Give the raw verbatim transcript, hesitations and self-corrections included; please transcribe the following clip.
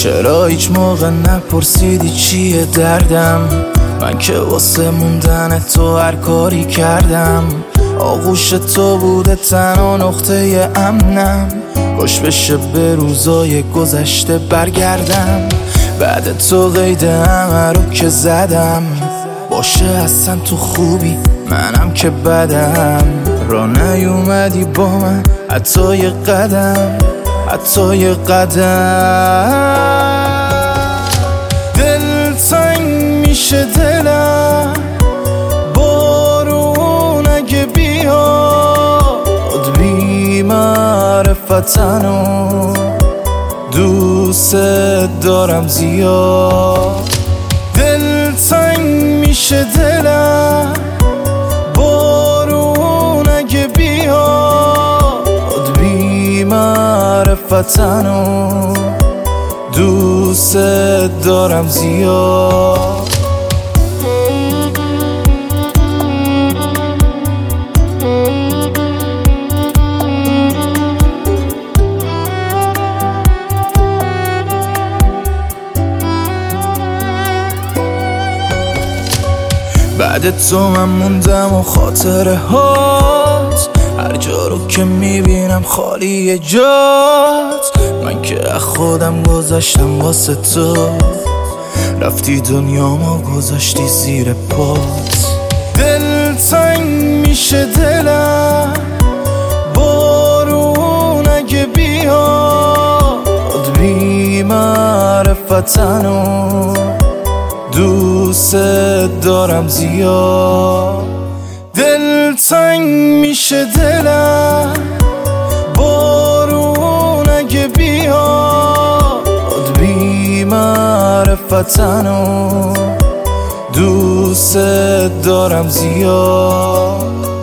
چرا هیچ موقع نپرسیدی چیه دردم؟ من که واسه موندن تو هر کاری کردم. آغوش تو بوده تنها نقطه امنم. باش بشه به روزای گذشته برگردم. بعد تو قید همه رو که زدم. باشه اصلا تو خوبی منم که بدم. را نیومدی با من حتی یه قدم، حتی یه قدم. دل تنگ میشه دلم بارون اگه بیاد. بی معرفتنو دوست دارم زیاد. دل تنگ میشه دلم بارون اگه بیاد. بی معرفتنو دوست دارم زیاد. بعد تو من موندم و خاطره هات هر جا رو که میبینم خالی جات. من که از خودم گذاشتم واسه تو، رفتی دنیامو گذاشتی زیر پات. دل تنگ میشه دلم بارون اگه بیاد. بی معرفتنو دوست دارم زیاد. دل تنگ میشه دلم بارون اگه بیاد. بی معرفتنو دوست دارم زیاد.